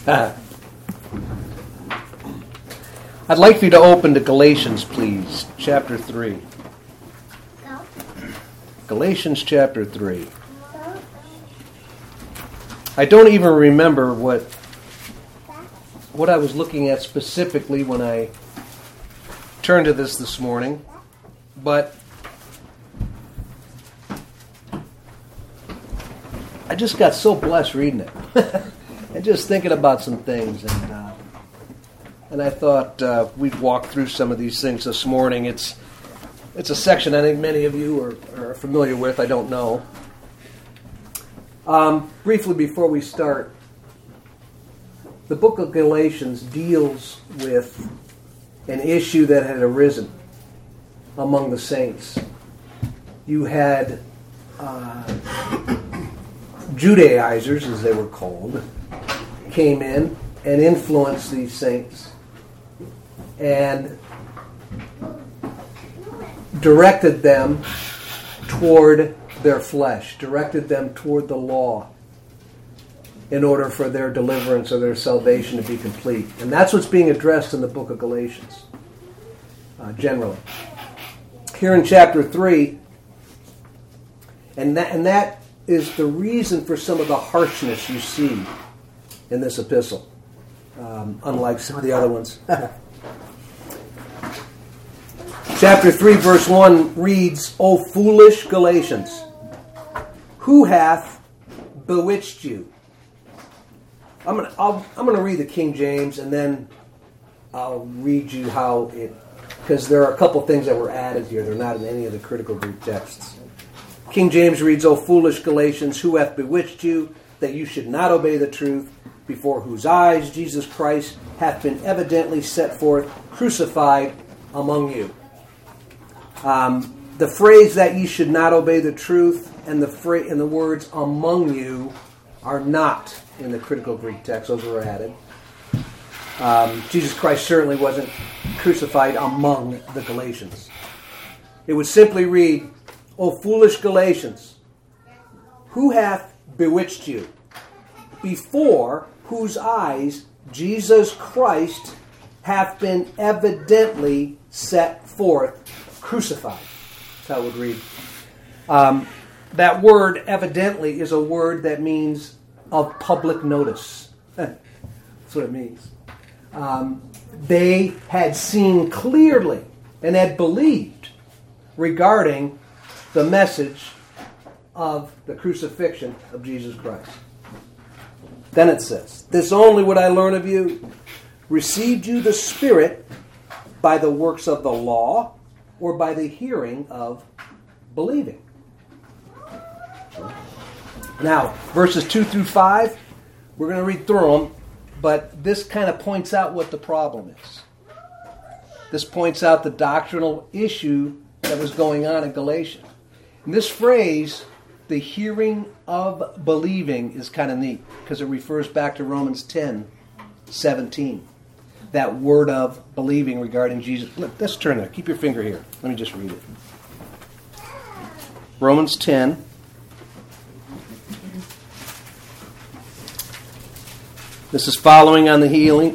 I'd like for you to open to Galatians, please, chapter 3. Galatians chapter 3. I don't even remember what I was looking at specifically when I turned to this morning, but I just got so blessed reading it and just thinking about some things, and I thought we'd walk through some of these things this morning. It's a section I think many of you are familiar with. I don't know. Briefly before we start, the book of Galatians deals with an issue that had arisen among the saints. You had Judaizers, as they were called, came in and influenced these saints and directed them toward their flesh, directed them toward the law in order for their deliverance or their salvation to be complete. And that's what's being addressed in the book of Galatians, generally. Here in chapter 3, and that is the reason for some of the harshness you see in this epistle, unlike some of the other ones. Chapter 3, verse 1 reads, "O foolish Galatians, who hath bewitched you?" I'm going to read the King James, and then I'll read you how it, because there are a couple things that were added here. They're not in any of the critical Greek texts. King James reads, "O foolish Galatians, who hath bewitched you, that you should not obey the truth, before whose eyes Jesus Christ hath been evidently set forth, crucified among you." The phrase that ye should not obey the truth and the words "among you" are not in the critical Greek text. Those were added. Jesus Christ certainly wasn't crucified among the Galatians. It would simply read, "O foolish Galatians, who hath bewitched you, before whose eyes Jesus Christ hath been evidently set forth, crucified." That's how it would read. That word "evidently" is a word that means of public notice. That's what it means. They had seen clearly and had believed regarding the message of the crucifixion of Jesus Christ. Then it says, "This only would I learn of you. Received you the Spirit by the works of the law, or by the hearing of believing?" Now, verses 2 through 5, we're going to read through them, but this kind of points out what the problem is. This points out the doctrinal issue that was going on in Galatia. And this phrase, the hearing of believing, is kind of neat because it refers back to Romans 10:17. That word of believing regarding Jesus. Look, let's turn there. Keep your finger here. Let me just read it. Romans 10. This is following on the healing,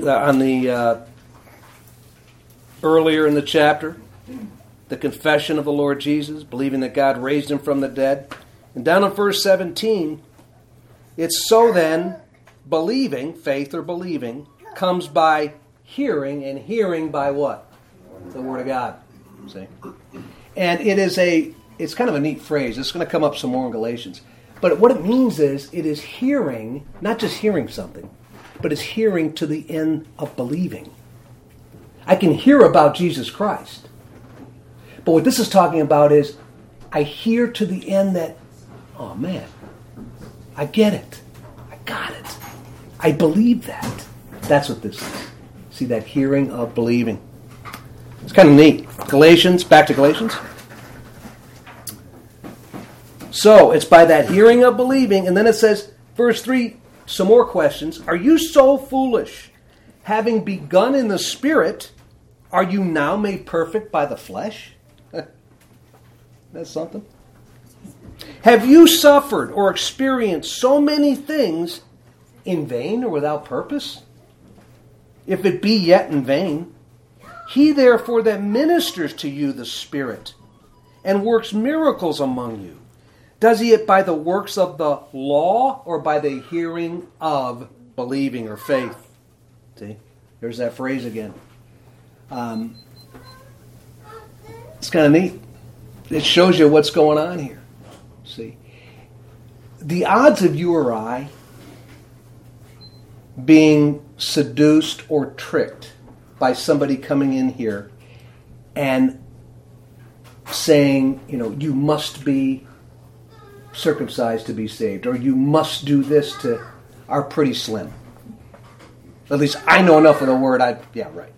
earlier in the chapter, the confession of the Lord Jesus, believing that God raised him from the dead. And down in verse 17, it's so then, believing, faith or believing, comes by hearing, and hearing by what? The Word of God. See? And it's kind of a neat phrase. It's going to come up some more in Galatians. But what it means is, it is hearing, not just hearing something, but it's hearing to the end of believing. I can hear about Jesus Christ. But what this is talking about is, I hear to the end that, oh man, I get it. I got it. I believe that. That's what this is. See, that hearing of believing. It's kind of neat. Galatians, back to Galatians. So, it's by that hearing of believing, and then it says, verse 3, some more questions. "Are you so foolish? Having begun in the Spirit, are you now made perfect by the flesh?" That's something. "Have you suffered or experienced so many things in vain or without purpose? If it be yet in vain, he therefore that ministers to you the Spirit and works miracles among you, does he it by the works of the law or by the hearing of believing or faith? See, there's that phrase again. It's kind of neat. It shows you what's going on here. See, the odds of you or I being seduced or tricked by somebody coming in here and saying, you must be circumcised to be saved, or you must do this are pretty slim. At least I know enough of the word. Yeah, right.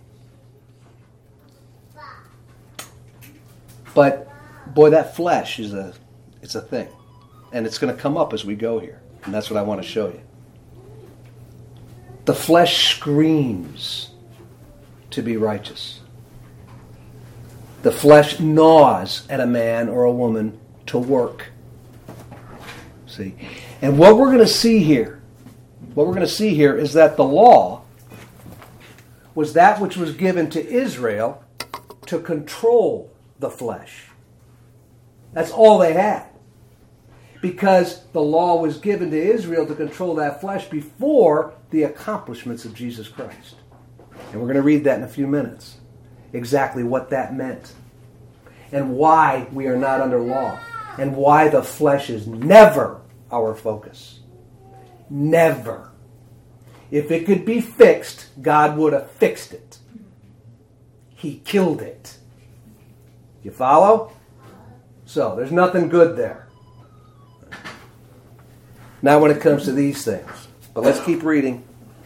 But boy, that flesh it's a thing, and it's going to come up as we go here, and that's what I want to show you. The flesh screams to be righteous. The flesh gnaws at a man or a woman to work. See? And what we're going to see here is that the law was that which was given to Israel to control the flesh. That's all they had. Because the law was given to Israel to control that flesh before the accomplishments of Jesus Christ. And we're going to read that in a few minutes. Exactly what that meant. And why we are not under law. And why the flesh is never our focus. Never. If it could be fixed, God would have fixed it. He killed it. You follow? So, there's nothing good there. Now when it comes to these things. But let's keep reading.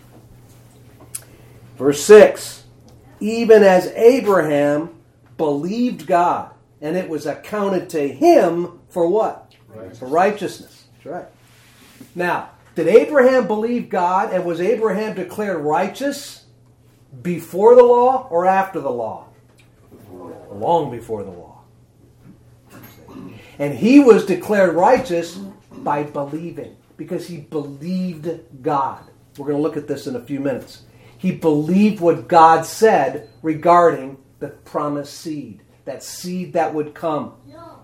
Verse 6. Even as Abraham believed God, and it was accounted to him for what? For righteousness. That's right. Now, did Abraham believe God, and was Abraham declared righteous before the law or after the law? Long before the law. And he was declared righteous by believing, because he believed God. We're going to look at this in a few minutes. He believed what God said regarding the promised seed, that seed that would come.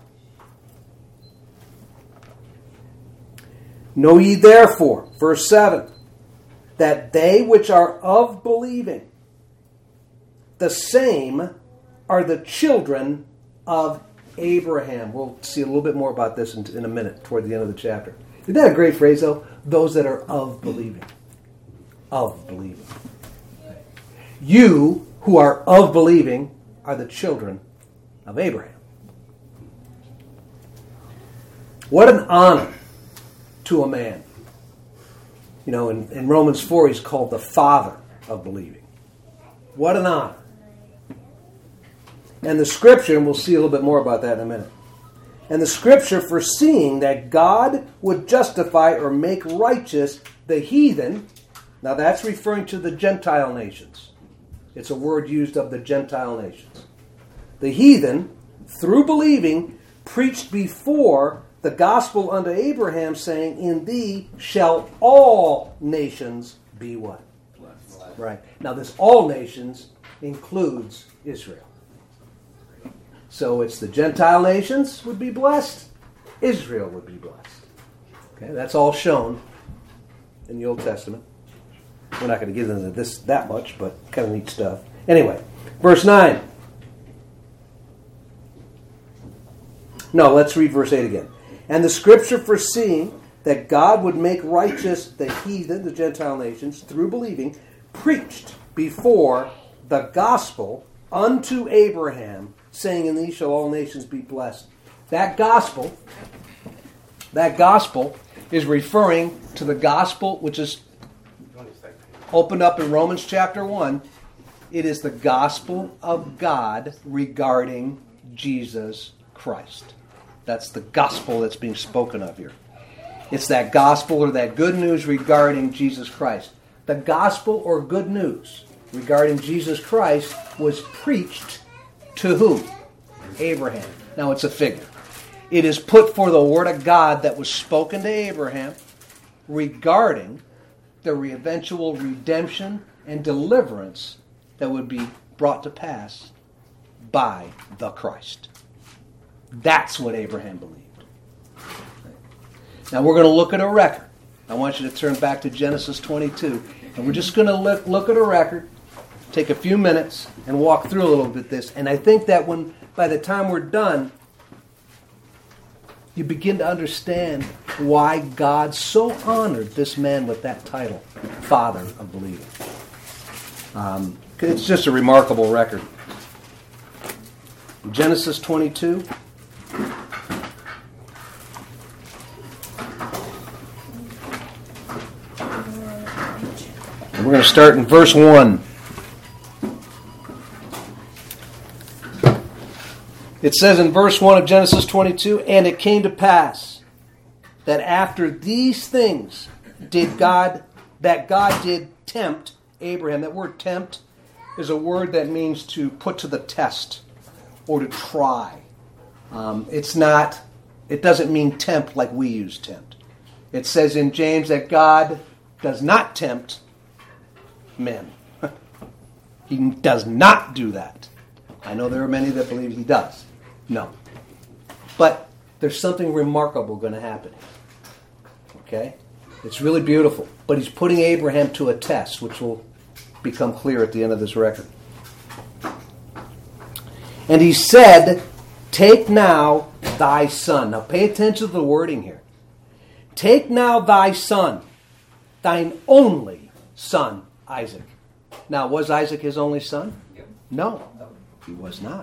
Know ye therefore, verse 7, that they which are of believing, the same are the children of Abraham. We'll see a little bit more about this in a minute, toward the end of the chapter. Isn't that a great phrase, though? Those that are of believing. Of believing. You who are of believing are the children of Abraham. What an honor to a man. In Romans 4, he's called the father of believing. What an honor. And the Scripture, and we'll see a little bit more about that in a minute. And the Scripture foreseeing that God would justify or make righteous the heathen. Now that's referring to the Gentile nations. It's a word used of the Gentile nations. The heathen, through believing, preached before the gospel unto Abraham, saying, in thee shall all nations be what? Blessed. Right. Now this all nations includes Israel. So it's the Gentile nations would be blessed. Israel would be blessed. Okay, that's all shown in the Old Testament. We're not going to get into this that much, but kind of neat stuff. Anyway, verse 9. No, let's read verse 8 again. And the Scripture foreseeing that God would make righteous the heathen, the Gentile nations, through believing, preached before the gospel unto Abraham, saying, in these shall all nations be blessed. That gospel is referring to the gospel which is opened up in Romans chapter 1. It is the gospel of God regarding Jesus Christ. That's the gospel that's being spoken of here. It's that gospel or that good news regarding Jesus Christ. The gospel or good news regarding Jesus Christ was preached to whom? Abraham. Now it's a figure. It is put for the word of God that was spoken to Abraham regarding the eventual redemption and deliverance that would be brought to pass by the Christ. That's what Abraham believed. Now we're going to look at a record. I want you to turn back to Genesis 22. And we're just going to look at a record, take a few minutes, and walk through a little bit this. And I think that by the time we're done, you begin to understand why God so honored this man with that title, Father of Believing. It's just a remarkable record. Genesis 22. And we're going to start in verse 1. It says in verse 1 of Genesis 22, "And it came to pass that after these things God did tempt Abraham." That word tempt is a word that means to put to the test or to try. It doesn't mean tempt like we use tempt. It says in James that God does not tempt men. He does not do that. I know there are many that believe he does. No. But there's something remarkable going to happen. Okay? It's really beautiful. But he's putting Abraham to a test, which will become clear at the end of this record. "And he said, Take now thy son." Now pay attention to the wording here. "Take now thy son, thine only son, Isaac." Now, was Isaac his only son? No, he was not.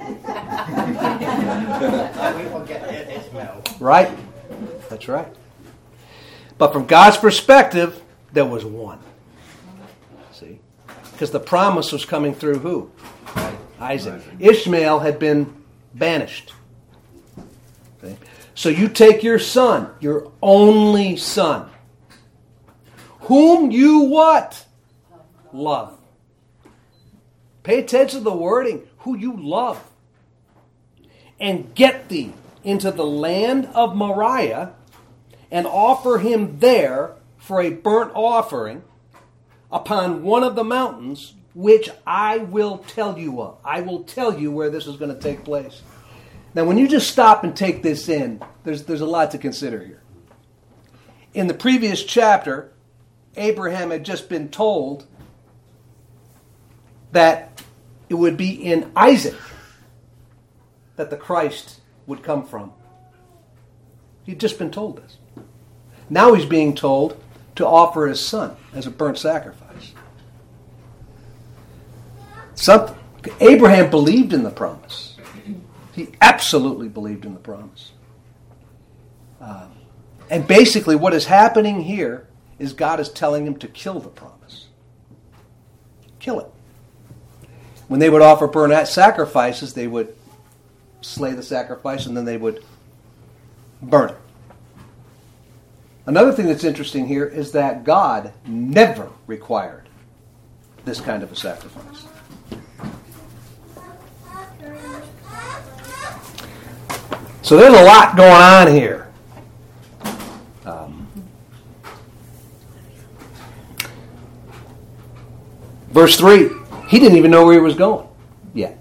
Right? That's right. But from God's perspective, there was one. See? Because the promise was coming through who? Isaac. Ishmael had been banished. Okay? So you take your son, your only son, whom you what? Love. Pay attention to the wording. Who you love. "And get thee into the land of Moriah, and offer him there for a burnt offering upon one of the mountains, which I will tell you of." I will tell you where this is going to take place. Now, when you just stop and take this in, there's a lot to consider here. In the previous chapter, Abraham had just been told that it would be in Isaac that the Christ would come from. He'd just been told this. Now he's being told to offer his son as a burnt sacrifice. Abraham believed in the promise. He absolutely believed in the promise. And basically what is happening here is God is telling him to kill the promise. Kill it. When they would offer burnt sacrifices, they would slay the sacrifice and then they would burn it. Another thing that's interesting here is that God never required this kind of a sacrifice. So there's a lot going on here. Verse 3, he didn't even know where he was going yet.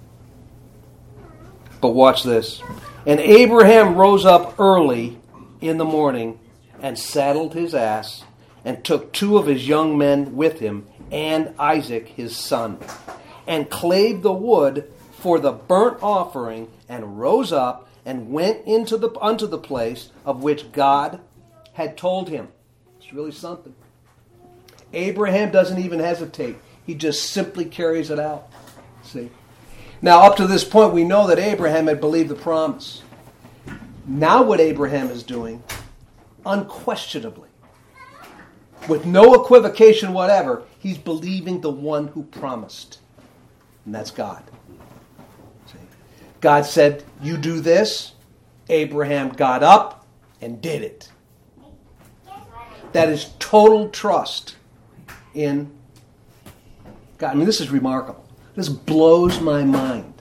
But watch this. "And Abraham rose up early in the morning and saddled his ass and took 2 of his young men with him and Isaac his son and clave the wood for the burnt offering and rose up and went unto the place of which God had told him." It's really something. Abraham doesn't even hesitate. He just simply carries it out. See? Now, up to this point, we know that Abraham had believed the promise. Now what Abraham is doing, unquestionably, with no equivocation whatever, he's believing the one who promised. And that's God. See? God said, "You do this." Abraham got up and did it. That is total trust in God. I mean, this is remarkable. This blows my mind.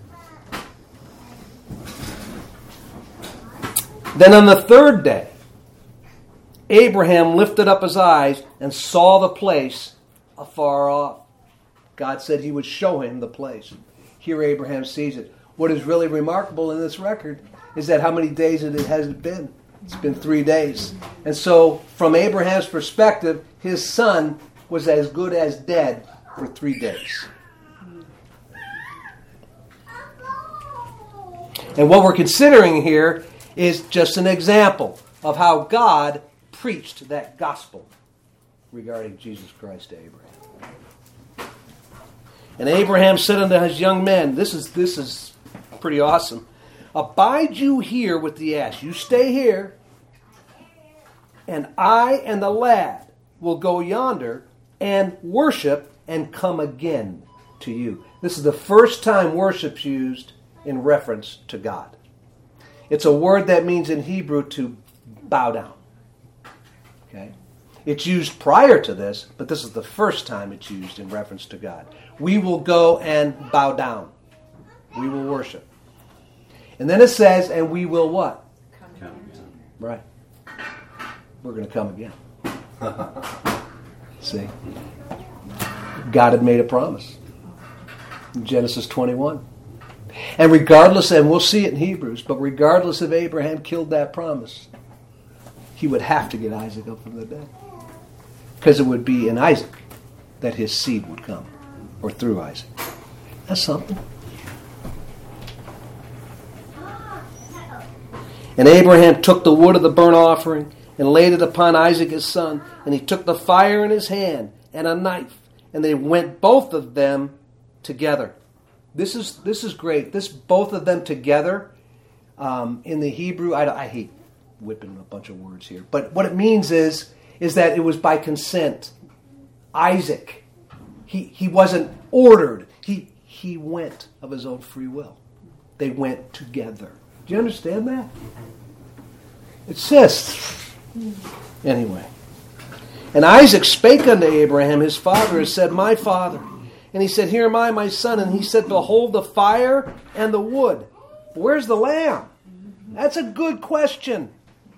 Then on the third day, Abraham lifted up his eyes and saw the place afar off. God said he would show him the place. Here Abraham sees it. What is really remarkable in this record is that how many days it has been? It's been 3 days. And so, from Abraham's perspective, his son was as good as dead for 3 days. And what we're considering here is just an example of how God preached that gospel regarding Jesus Christ to Abraham. And Abraham said unto his young men, this is pretty awesome, abide you here with the ass. You stay here, and I and the lad will go yonder and worship and come again to you. This is the first time worship's used in reference to God. It's a word that means in Hebrew to bow down. Okay? It's used prior to this, but this is the first time it's used in reference to God. We will go and bow down. We will worship. And then it says, and we will what? Come again. Right. We're going to come again. See? God had made a promise. In Genesis 21. And regardless, and we'll see it in Hebrews, but regardless if Abraham killed that promise, he would have to get Isaac up from the dead. Because it would be in Isaac that his seed would come. Or through Isaac. That's something. And Abraham took the wood of the burnt offering and laid it upon Isaac his son. And he took the fire in his hand and a knife. And they went both of them together. This is great. This both of them together in the Hebrew. I hate whipping a bunch of words here, but what it means is that it was by consent. Isaac, he wasn't ordered. He went of his own free will. They went together. Do you understand that? It says anyway. And Isaac spake unto Abraham his father and said, my father. And he said, here am I, my son. And he said, behold the fire and the wood. Where's the lamb? That's a good question.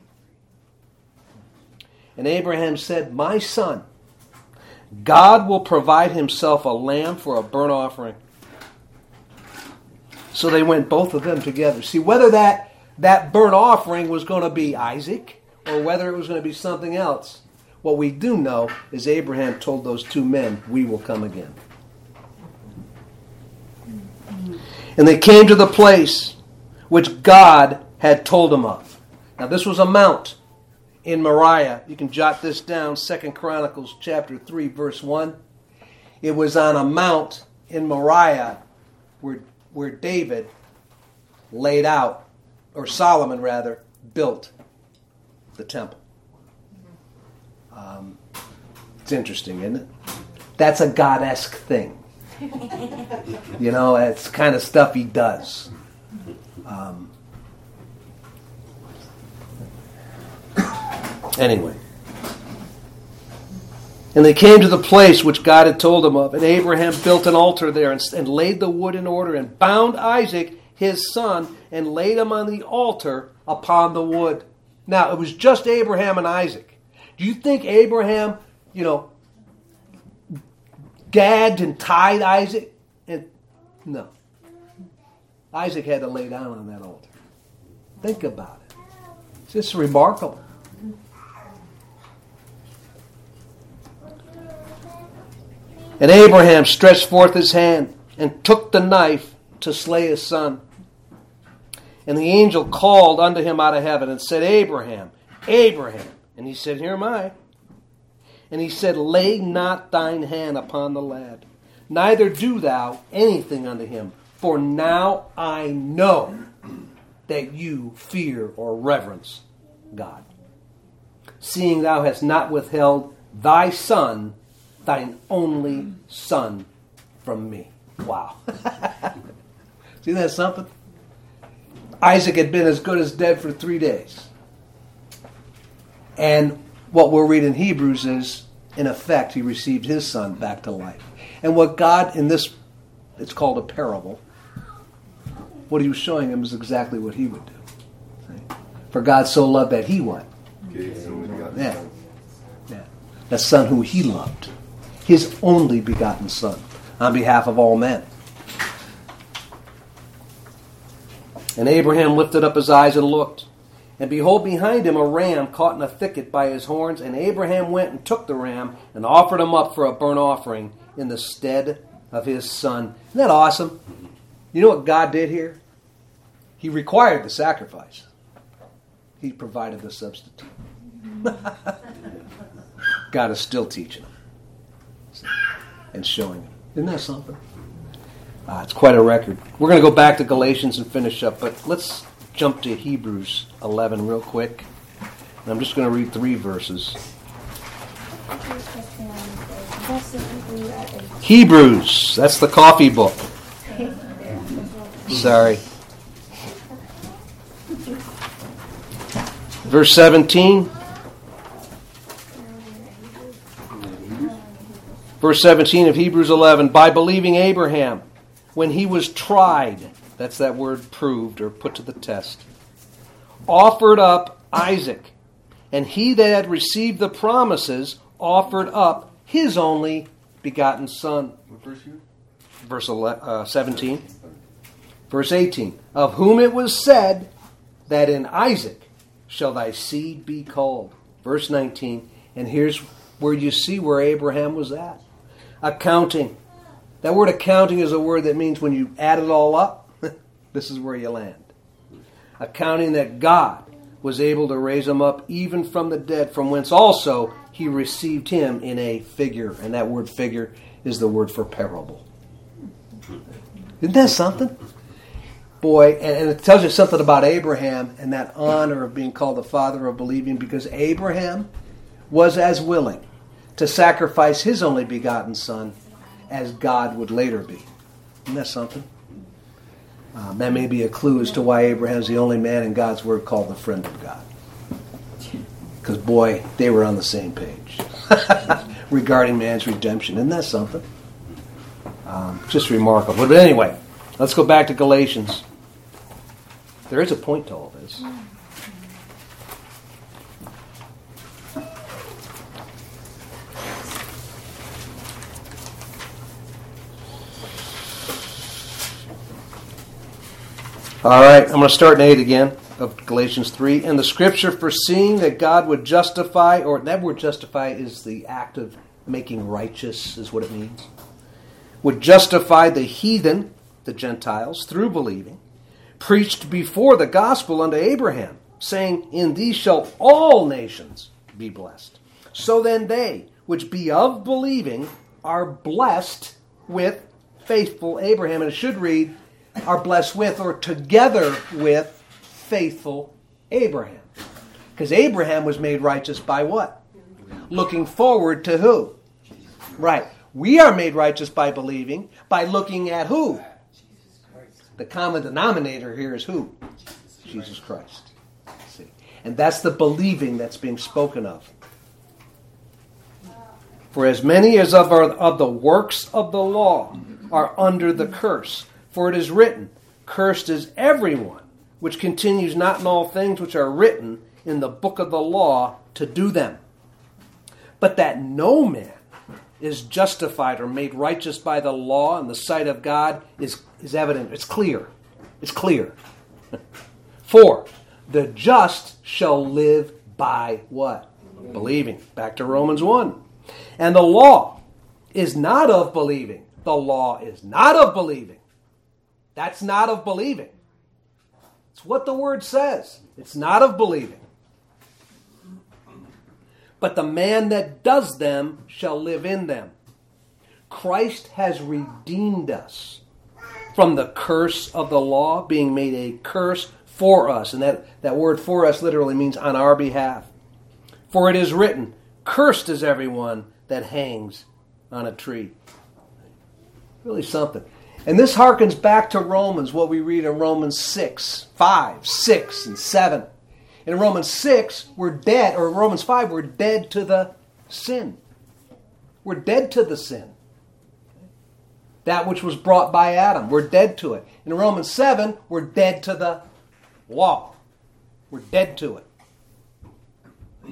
And Abraham said, my son, God will provide himself a lamb for a burnt offering. So they went both of them together. See, whether that burnt offering was going to be Isaac or whether it was going to be something else, what we do know is Abraham told those two men, we will come again. And they came to the place which God had told them of. Now this was a mount in Moriah. You can jot this down, 2 Chronicles chapter 3, verse 1. It was on a mount in Moriah where David laid out, or Solomon rather, built the temple. It's interesting, isn't it? That's a God-esque thing. You know, it's the kind of stuff he does. Anyway. And they came to the place which God had told them of. And Abraham built an altar there and laid the wood in order and bound Isaac, his son, and laid him on the altar upon the wood. Now, it was just Abraham and Isaac. Do you think Abraham, gagged and tied Isaac? No. Isaac had to lay down on that altar. Think about it. It's just remarkable. And Abraham stretched forth his hand and took the knife to slay his son. And the angel called unto him out of heaven and said, Abraham, Abraham. And he said, here am I. And he said, lay not thine hand upon the lad, neither do thou anything unto him. For now I know that you fear or reverence God, seeing thou hast not withheld thy son, thine only son, from me. Wow. See that something? Isaac had been as good as dead for 3 days. And what we'll read in Hebrews is, in effect, he received his son back to life. And what God, in this, it's called a parable, what he was showing him is exactly what he would do. For God so loved that he what? Yeah. Yeah. The Son who he loved. His only begotten Son. On behalf of all men. And Abraham lifted up his eyes and looked. And behold, behind him a ram caught in a thicket by his horns. And Abraham went and took the ram and offered him up for a burnt offering in the stead of his son. Isn't that awesome? You know what God did here? He required the sacrifice. He provided the substitute. God is still teaching him and showing him. Isn't that something? It's quite a record. We're going to go back to Galatians and finish up, but let's jump to Hebrews 11 real quick. And I'm just going to read 3 verses. Hebrews, that's the coffee book. Sorry. Verse 17. Verse 17 of Hebrews 11. By believing Abraham, when he was tried, that's that word proved or put to the test, offered up Isaac. And he that had received the promises offered up his only begotten son. Verse 17. Verse 18. Of whom it was said that in Isaac shall thy seed be called. Verse 19. And here's where you see where Abraham was at. Accounting. That word accounting is a word that means when you add it all up, this is where you land. Accounting that God was able to raise him up even from the dead, from whence also he received him in a figure. And that word figure is the word for parable. Isn't that something? Boy, and it tells you something about Abraham and that honor of being called the father of believing, because Abraham was as willing to sacrifice his only begotten son as God would later be. Isn't that something? That may be a clue as to why Abraham's the only man in God's word called the friend of God. Because, boy, they were on the same page regarding man's redemption. Isn't that something? Just remarkable. But anyway, let's go back to Galatians. There is a point to all this. All right, I'm going to start in 8 again of Galatians 3. And the scripture foreseeing that God would justify, or that word justify is the act of making righteous, is what it means, would justify the heathen, the Gentiles, through believing, preached before the gospel unto Abraham, saying, in these shall all nations be blessed. So then they, which be of believing, are blessed with faithful Abraham. And it should read, are blessed with or together with faithful Abraham. Because Abraham was made righteous by what? Looking forward to who? Right. We are made righteous by believing, by looking at who? The common denominator here is who? Jesus Christ. See? And that's the believing that's being spoken of. For as many as of the works of the law are under the curse. For it is written, cursed is everyone which continues not in all things which are written in the book of the law to do them. But that no man is justified or made righteous by the law in the sight of God is evident. It's clear. It's clear. 4, the just shall live by what? Believing. Back to Romans 1. And the law is not of believing. The law is not of believing. That's not of believing. It's what the word says. It's not of believing. But the man that does them shall live in them. Christ has redeemed us from the curse of the law, being made a curse for us. And that word for us literally means on our behalf. For it is written, cursed is everyone that hangs on a tree. Really something. And this harkens back to Romans, what we read in Romans 6, 5, 6, and 7. In Romans 6, we're dead, or Romans 5, we're dead to the sin. We're dead to the sin. That which was brought by Adam, we're dead to it. In Romans 7, we're dead to the law. We're dead to it.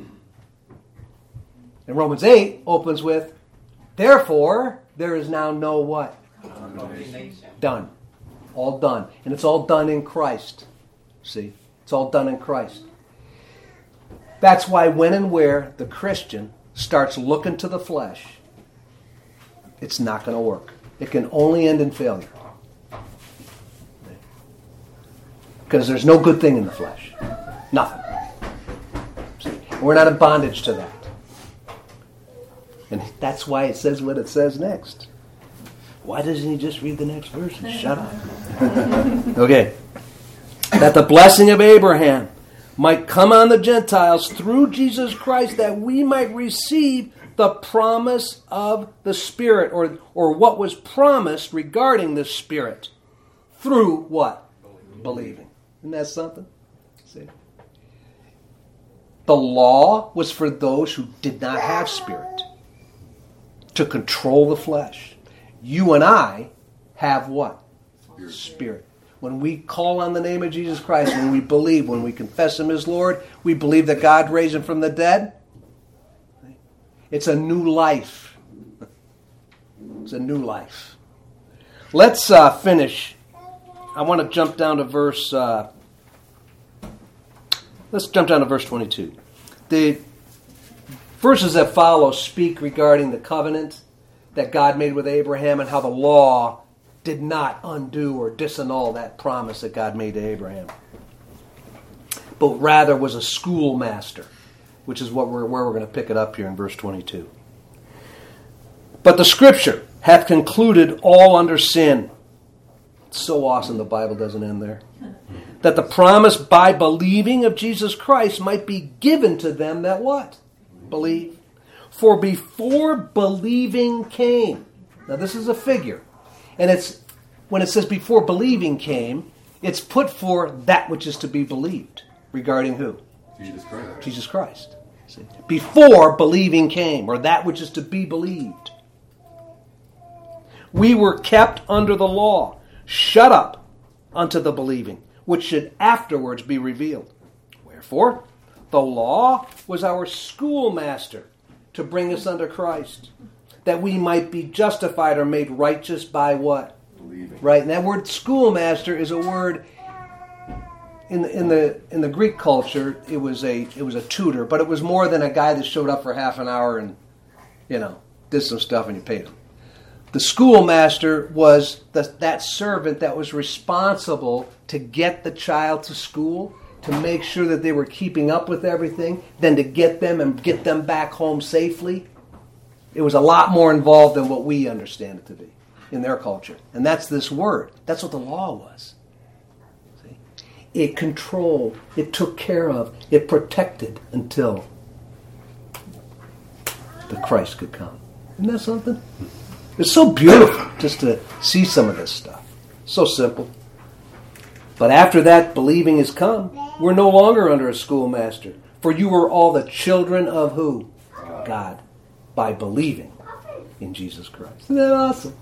And Romans 8 opens with, therefore, there is now no what? Done. All done. And it's all done in Christ. See? It's all done in Christ. That's why when and where the Christian starts looking to the flesh, it's not going to work. It can only end in failure. Because there's no good thing in the flesh. Nothing. See? We're not in bondage to that. And that's why it says what it says next. Why doesn't he just read the next verse and shut up? Okay. That the blessing of Abraham might come on the Gentiles through Jesus Christ, that we might receive the promise of the Spirit, or what was promised regarding the Spirit, through what? Believing. Isn't that something? See? The law was for those who did not have Spirit, to control the flesh. You and I have what? Spirit. When we call on the name of Jesus Christ, when we believe, when we confess Him as Lord, we believe that God raised Him from the dead. It's a new life. It's a new life. Let's finish. I want to jump down to verse... let's jump down to verse 22. The verses that follow speak regarding the covenant that God made with Abraham and how the law did not undo or disannul that promise that God made to Abraham, but rather was a schoolmaster, which is where we're going to pick it up here in verse 22. But the Scripture hath concluded all under sin. It's so awesome the Bible doesn't end there. That the promise by believing of Jesus Christ might be given to them that what? Believe. For before believing came. Now this is a figure. And it's when it says before believing came, it's put for that which is to be believed. Regarding who? Jesus Christ. Jesus Christ. See? Before believing came, or that which is to be believed. We were kept under the law, shut up unto the believing, which should afterwards be revealed. Wherefore, the law was our schoolmaster to bring us under Christ, that we might be justified or made righteous by what? Believing. Right, and that word schoolmaster is a word in the Greek culture. It was a tutor, but it was more than a guy that showed up for half an hour and did some stuff and you paid him. The schoolmaster was that servant that was responsible to get the child to school, to make sure that they were keeping up with everything, then to get them and get them back home safely. It was a lot more involved than what we understand it to be in their culture. And that's this word. That's what the law was. See? It controlled, it took care of, it protected until the Christ could come. Isn't that something? It's so beautiful just to see some of this stuff. So simple. But after that believing has come, we're no longer under a schoolmaster. For you are all the children of who? God. By believing in Jesus Christ. Isn't that awesome?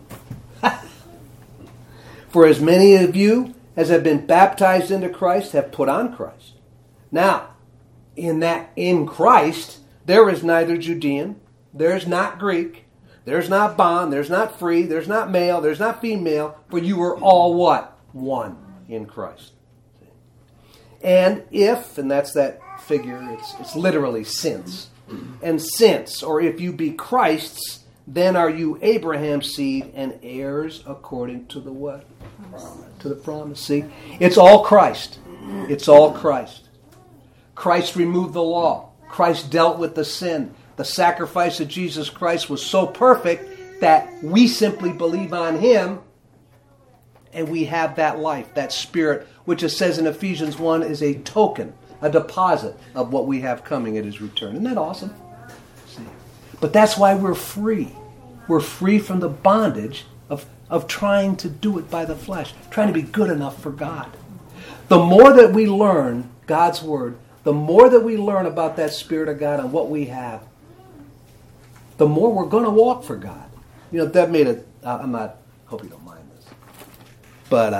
For as many of you as have been baptized into Christ have put on Christ. Now, in Christ, there is neither Judean, there is not Greek, there's not bond, there's not free, there's not male, there's not female, for you are all what? One in Christ. And if, and that's that figure, it's literally since. And since, or if you be Christ's, then are you Abraham's seed and heirs according to the what? To the promise. See? It's all Christ. It's all Christ. Christ removed the law. Christ dealt with the sin. The sacrifice of Jesus Christ was so perfect that we simply believe on Him and we have that life, that Spirit, which it says in Ephesians 1 is a token, a deposit of what we have coming at His return. Isn't that awesome? See? But that's why we're free. We're free from the bondage of trying to do it by the flesh, trying to be good enough for God. The more that we learn God's Word, the more that we learn about that Spirit of God and what we have, the more we're going to walk for God. That made it, hope you don't mind this, but,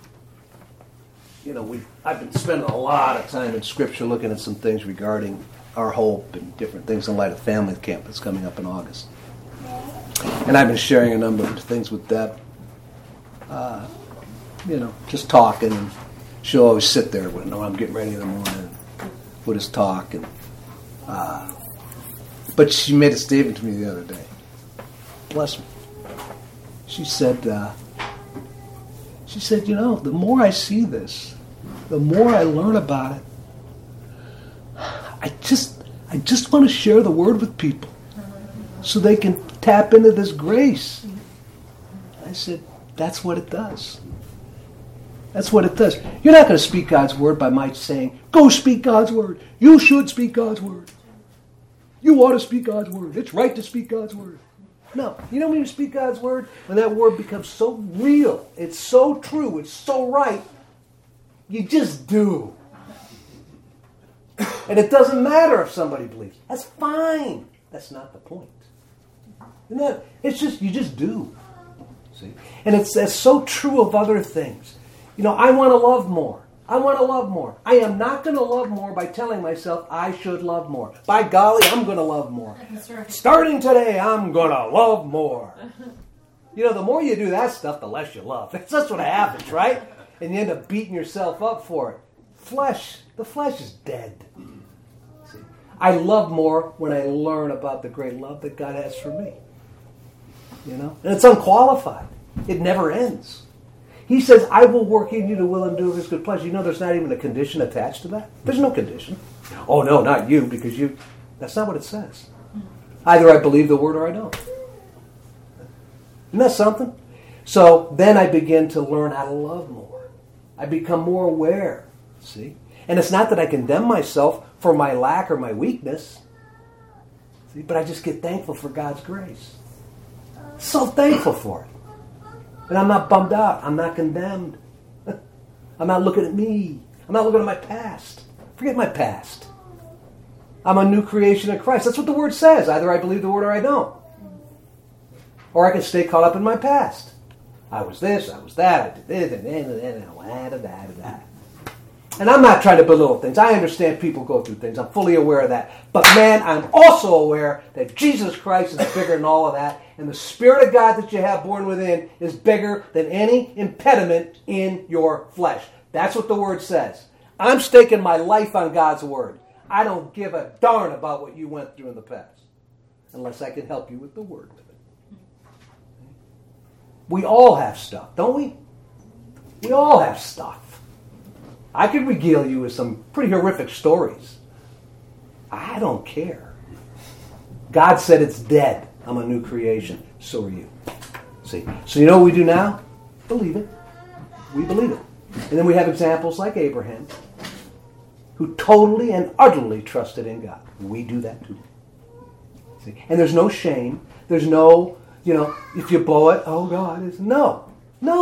I've been spending a lot of time in Scripture looking at some things regarding our hope and different things in light of family camp that's coming up in August. And I've been sharing a number of things with Deb. Just talking, and she'll always sit there when I'm getting ready in the morning. We'll just talk. But she made a statement to me the other day. Bless me. She said, the more I see this, the more I learn about it, I just want to share the word with people so they can tap into this grace. I said, that's what it does. That's what it does. You're not going to speak God's word by my saying, go speak God's word. You should speak God's word. You ought to speak God's word. It's right to speak God's word. No. You know when you speak God's word? When that word becomes so real, it's so true, it's so right, you just do. And it doesn't matter if somebody believes. That's fine. That's not the point. Isn't that? It's just, you just do. See? And that's so true of other things. I want to love more. I want to love more. I am not going to love more by telling myself I should love more. By golly, I'm going to love more. That's right. Starting today, I'm going to love more. The more you do that stuff, the less you love. That's what happens, right? And you end up beating yourself up for it. The flesh is dead. See? I love more when I learn about the great love that God has for me. And it's unqualified. It never ends. He says, I will work in you to will and do of his good pleasure. There's not even a condition attached to that. There's no condition. Oh, no, not you, because you... That's not what it says. Either I believe the word or I don't. Isn't that something? So then I begin to learn how to love more. I become more aware. See? And it's not that I condemn myself for my lack or my weakness. See? But I just get thankful for God's grace. So thankful for it. And I'm not bummed out. I'm not condemned. I'm not looking at me. I'm not looking at my past. Forget my past. I'm a new creation in Christ. That's what the Word says. Either I believe the Word or I don't. Or I can stay caught up in my past. I was this, I was that, I did this, and I'm not trying to belittle things. I understand people go through things. I'm fully aware of that. But man, I'm also aware that Jesus Christ is bigger than all of that. And the Spirit of God that you have born within is bigger than any impediment in your flesh. That's what the Word says. I'm staking my life on God's Word. I don't give a darn about what you went through in the past. Unless I can help you with the Word with it. We all have stuff, don't we? We all have stuff. I could regale you with some pretty horrific stories. I don't care. God said it's dead. I'm a new creation. So are you. See? So you know what we do now? Believe it. We believe it. And then we have examples like Abraham, who totally and utterly trusted in God. We do that too. See? And there's no shame. There's no, if you blow it, oh God. No.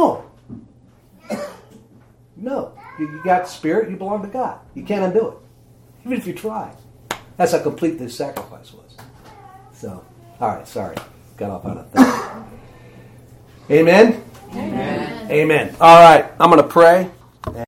You got spirit, you belong to God. You can't undo it. Even if you try. That's how complete this sacrifice was. So, all right, sorry. Got off on a thing. Amen? Amen. Amen. All right, I'm going to pray.